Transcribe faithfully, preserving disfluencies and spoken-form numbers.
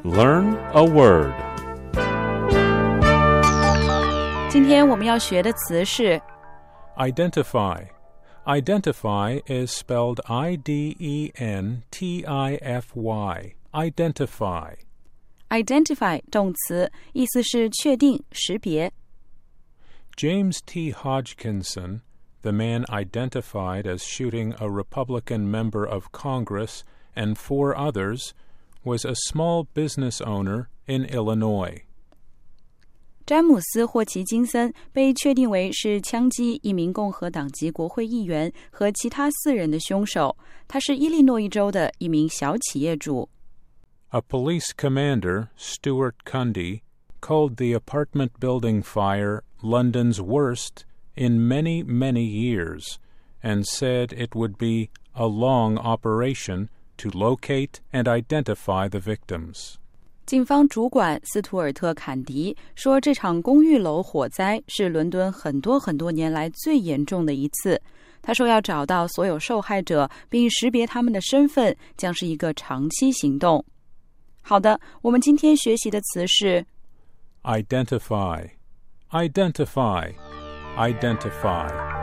Learn a word. 今天我们要学的词是 Identify. Identify is spelled I D E N T I F Y. Identify. identify 动词，意思是确定、识别。 James T. Hodgkinson, the man identified as shooting a Republican member of Congress and four others, was a small business owner in Illinois. 詹姆斯·霍奇金森被确定为是枪击一名共和党籍国会议员和其他四人的凶手。他是伊利诺伊州的一名小企业主。 A police commander, Stuart Cundy, called the apartment building fire London's worst in many, many years, and said it would be a long operation to locate and identify the victims. 警方主管斯图尔特·坎迪说，这场公寓楼火灾是伦敦很多很多年来最严重的一次。他说，要找到所有受害者并识别他们的身份，将是一个长期行动。好的，我们今天学习的词是 Identify. Identify. Identify.